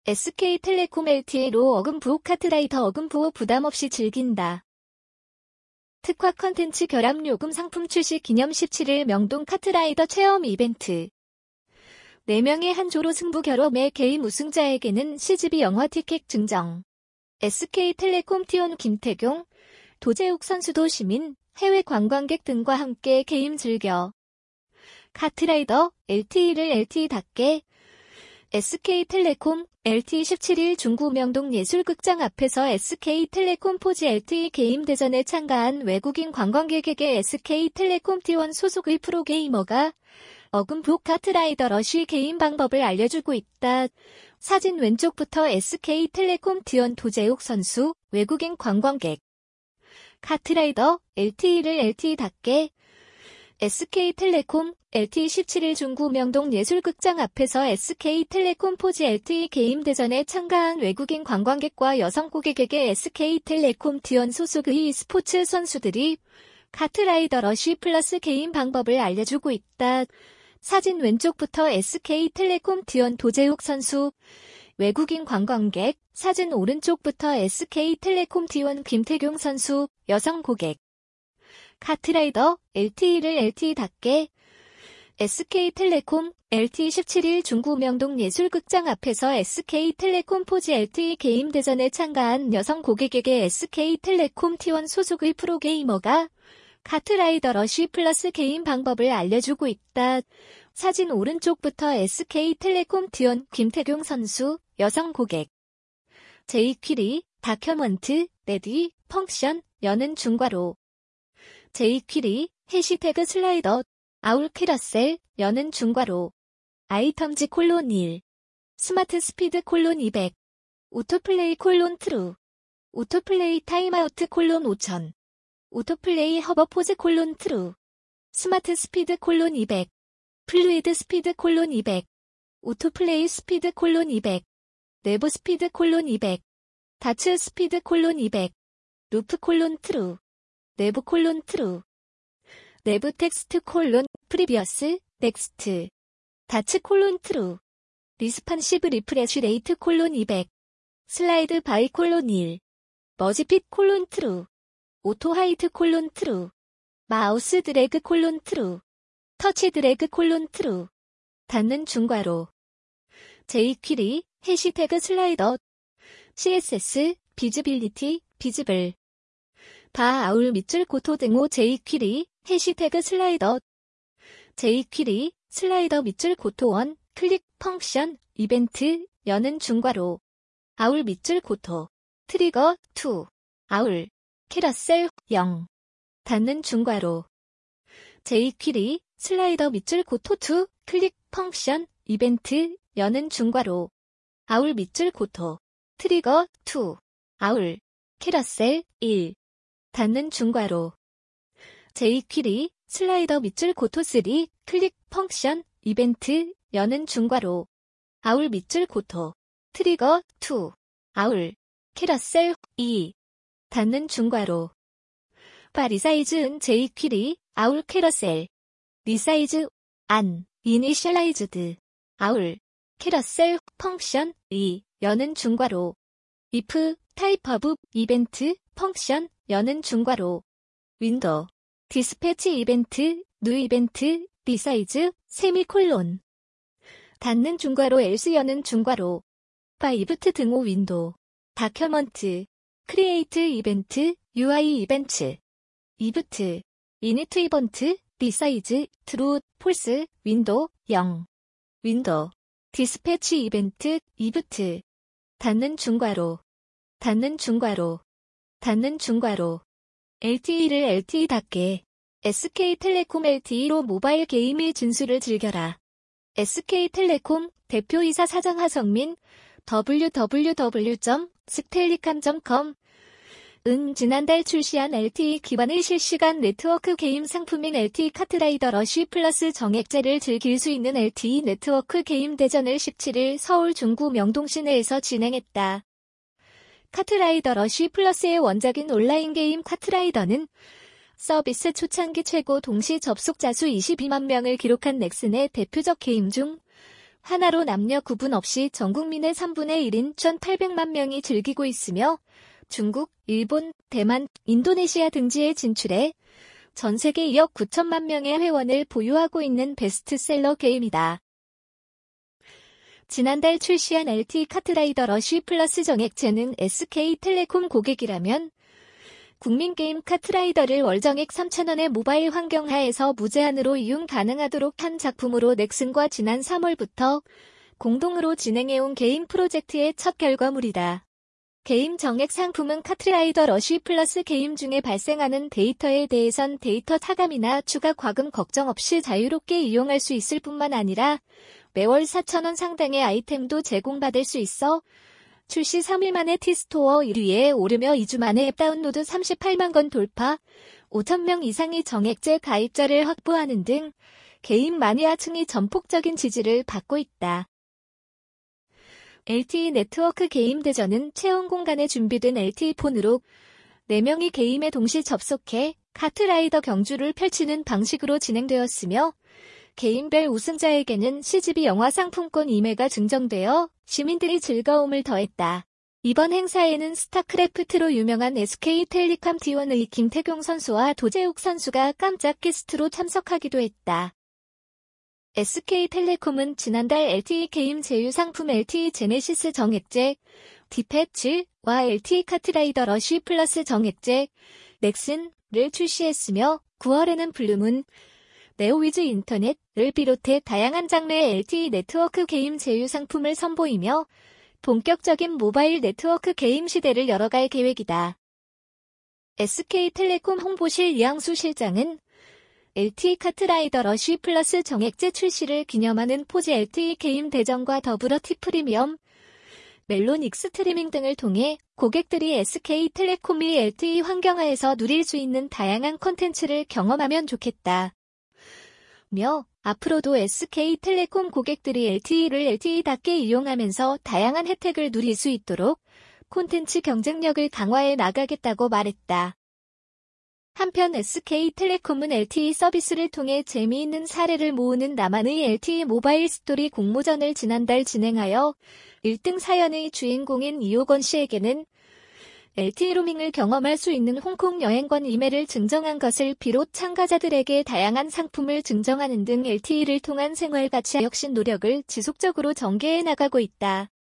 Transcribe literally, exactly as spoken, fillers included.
에스케이텔레콤 엘티이로 어금부호 카트라이더 어금부호 부담없이 즐긴다. 특화 컨텐츠 결합 요금 상품 출시 기념 십칠 일 명동 카트라이더 체험 이벤트. 네 명의 한 조로 승부 결합의 게임 우승자에게는 씨지비 영화 티켓 증정. 에스케이텔레콤 티원 김태경, 도재욱 선수도 시민, 해외 관광객 등과 함께 게임 즐겨. 카트라이더 엘티이를 엘티이답게. 에스케이텔레콤 엘티이 십칠 일 중구 명동 예술극장 앞에서 에스케이텔레콤 포지 엘티이 게임 대전에 참가한 외국인 관광객에게 에스케이텔레콤 티원 소속의 프로게이머가 어금부호 카트라이더 러쉬 게임 방법을 알려주고 있다. 사진 왼쪽부터 에스케이텔레콤 티원 도재욱 선수, 외국인 관광객. 카트라이더 엘티이를 엘티이답게. 에스케이텔레콤 엘티이 십칠 일 중구 명동 예술극장 앞에서 에스케이텔레콤 포지 엘티이 게임 대전에 참가한 외국인 관광객과 여성 고객에게 에스케이텔레콤 티원 소속의 e스포츠 선수들이 카트라이더 러쉬 플러스 게임 방법을 알려주고 있다. 사진 왼쪽부터 에스케이텔레콤 티원 도재욱 선수, 외국인 관광객, 사진 오른쪽부터 에스케이텔레콤 티원 김태경 선수, 여성 고객. 카트라이더 엘티이를 엘티이답게. 에스케이텔레콤 엘티이 십칠 일 중구 명동 예술극장 앞에서 에스케이텔레콤 포지 엘티이 게임 대전에 참가한 여성 고객에게 에스케이텔레콤 티원 소속의 프로게이머가 카트라이더 러쉬 플러스 게임 방법을 알려주고 있다. 사진 오른쪽부터 에스케이텔레콤 티원 김태경 선수, 여성 고객. 제이퀴리, 다큐먼트, 레디, 펑션, 여는 중괄호. 제이퀴리, 해시태그 슬라이더, 아울 캐러셀, 여는 중괄호. 아이텀즈 콜론 일. 스마트 스피드 콜론 이백. 오토플레이 콜론 트루. 오토플레이 타임아우트 콜론 오천. 오토플레이 허버포즈 콜론 트루. 스마트 스피드 콜론 이백. 플루이드 스피드 콜론 이백. 오토플레이 스피드 콜론 이백. 내부 스피드 콜론 이백. 다츠 스피드 콜론 이백. 루프 콜론 트루. 내부 콜론 트루. 내부 텍스트 콜론 프리비어스 넥스트. 다츠 콜론 트루. 리스판시브 리프레쉬 레이트 콜론 이백. 슬라이드 바이 콜론 일. 머지핏 콜론 트루. 오토 하이트 콜론 트루. 마우스 드래그 콜론 트루. 터치 드래그 콜론 트루. 닫는 중괄호. 제이퀴리, 해시태그 슬라이더. 씨에스에스, 비즈빌리티, 비즈블. 바 아울 밑줄 고토 등호 제이퀴리, 해시태그 슬라이더. 제이퀴리, 슬라이더 밑줄 고토 원, 클릭, 펑션, 이벤트, 여는 중괄호. 아울 밑줄 고토. 트리거, 투. 아울. 캐러셀, 영. 닫는 중괄호. 제이퀴리, 슬라이더 밑줄 고토 투, 클릭, 펑션, 이벤트, 여는 중괄호. 아울 밑줄 고토. 트리거, 투. 아울. 캐러셀, 일. 닫는 중괄호. 제이퀴리, 슬라이더 밑줄 고토 쓰리, 클릭, 펑션, 이벤트, 여는 중괄호. 아울 밑줄 고토. 트리거, 투. 아울. 캐러셀, 이. 닫는 중괄호. 바리사이즈은 제이퀴리, 아울 캐러셀. 리사이즈, 안, 이니셜라이즈드. 아울. 캐러셀, 펑션, 이, 여는 중괄호. if, 타입 오브, 이벤트, 펑션, 여는 중괄호. 윈도우. 디스패치 이벤트, 뉴 이벤트, 리사이즈, 세미콜론. 닫는 중괄호 else 여는 중괄호. 바이브트 등호 윈도우. 다큐먼트. 크리에이트 이벤트, 유아이 이벤트. 이브트. 이니트 이번트, 리사이즈, 트루, 폴스, 윈도우, 영. 윈도우. 디스패치 이벤트, 이브트. 닫는 중괄호. 닫는 중괄호. 닫는 중괄호. 엘티이를 엘티이답게. 에스케이텔레콤 엘티이로 모바일 게임의 진수를 즐겨라. 에스케이텔레콤 대표이사 사장 하성민. 더블유 더블유 더블유 점 스텔리캄 점 컴. 은 지난달 출시한 엘티이 기반의 실시간 네트워크 게임 상품인 엘티이 카트라이더 러쉬 플러스 정액제를 즐길 수 있는 엘티이 네트워크 게임 대전을 십칠 일 서울 중구 명동 시내에서 진행했다. 카트라이더 러쉬 플러스의 원작인 온라인 게임 카트라이더는 서비스 초창기 최고 동시 접속자 수 이십이만 명을 기록한 넥슨의 대표적 게임 중 하나로 남녀 구분 없이 전 국민의 삼분의 일인 천팔백만 명이 즐기고 있으며 중국, 일본, 대만, 인도네시아 등지에 진출해 전 세계 이억 구천만 명의 회원을 보유하고 있는 베스트셀러 게임이다. 지난달 출시한 엘티이 카트라이더 러쉬 플러스 정액제는 에스케이텔레콤 고객이라면 국민게임 카트라이더를 월정액 삼천 원의 모바일 환경 하에서 무제한으로 이용 가능하도록 한 작품으로 넥슨과 지난 삼월부터 공동으로 진행해온 게임 프로젝트의 첫 결과물이다. 게임 정액 상품은 카트라이더 러쉬 플러스 게임 중에 발생하는 데이터에 대해선 데이터 타감이나 추가 과금 걱정 없이 자유롭게 이용할 수 있을 뿐만 아니라 매월 사천 원 상당의 아이템도 제공받을 수 있어 출시 삼 일 만에 티스토어 일 위에 오르며 이 주 만에 앱 다운로드 삼십팔만 건 돌파, 오천 명 이상의 정액제 가입자를 확보하는 등 게임 마니아층이 전폭적인 지지를 받고 있다. 엘티이 네트워크 게임 대전은 체험 공간에 준비된 엘티이 폰으로 네 명이 게임에 동시 접속해 카트라이더 경주를 펼치는 방식으로 진행되었으며 게임별 우승자에게는 씨지비 영화 상품권 이 매가 증정되어 시민들이 즐거움을 더했다. 이번 행사에는 스타크래프트로 유명한 에스케이텔레콤 티원의 김태경 선수와 도재욱 선수가 깜짝 게스트로 참석하기도 했다. 에스케이텔레콤은 지난달 엘티이 게임 제휴 상품 엘티이 제네시스 정액제, 디패치와 엘티이 카트라이더 러쉬 플러스 정액제, 넥슨을 출시했으며 구월에는 블루문, 네오위즈 인터넷을 비롯해 다양한 장르의 엘티이 네트워크 게임 제휴 상품을 선보이며 본격적인 모바일 네트워크 게임 시대를 열어갈 계획이다. 에스케이텔레콤 홍보실 이항수 실장은 엘티이 카트라이더 러쉬 플러스 정액제 출시를 기념하는 포지 엘티이 게임 대전과 더불어 T프리미엄, 멜론 익스트리밍 등을 통해 고객들이 에스케이텔레콤이 엘티이 환경하에서 누릴 수 있는 다양한 콘텐츠를 경험하면 좋겠다. 며 앞으로도 에스케이텔레콤 고객들이 엘티이를 엘티이답게 이용하면서 다양한 혜택을 누릴 수 있도록 콘텐츠 경쟁력을 강화해 나가겠다고 말했다. 한편 에스케이텔레콤은 엘티이 서비스를 통해 재미있는 사례를 모으는 나만의 엘티이 모바일 스토리 공모전을 지난달 진행하여 일 등 사연의 주인공인 이호건 씨에게는 엘티이 로밍을 경험할 수 있는 홍콩 여행권 이 매를 증정한 것을 비롯 참가자들에게 다양한 상품을 증정하는 등 엘티이를 통한 생활 가치 혁신 노력을 지속적으로 전개해 나가고 있다.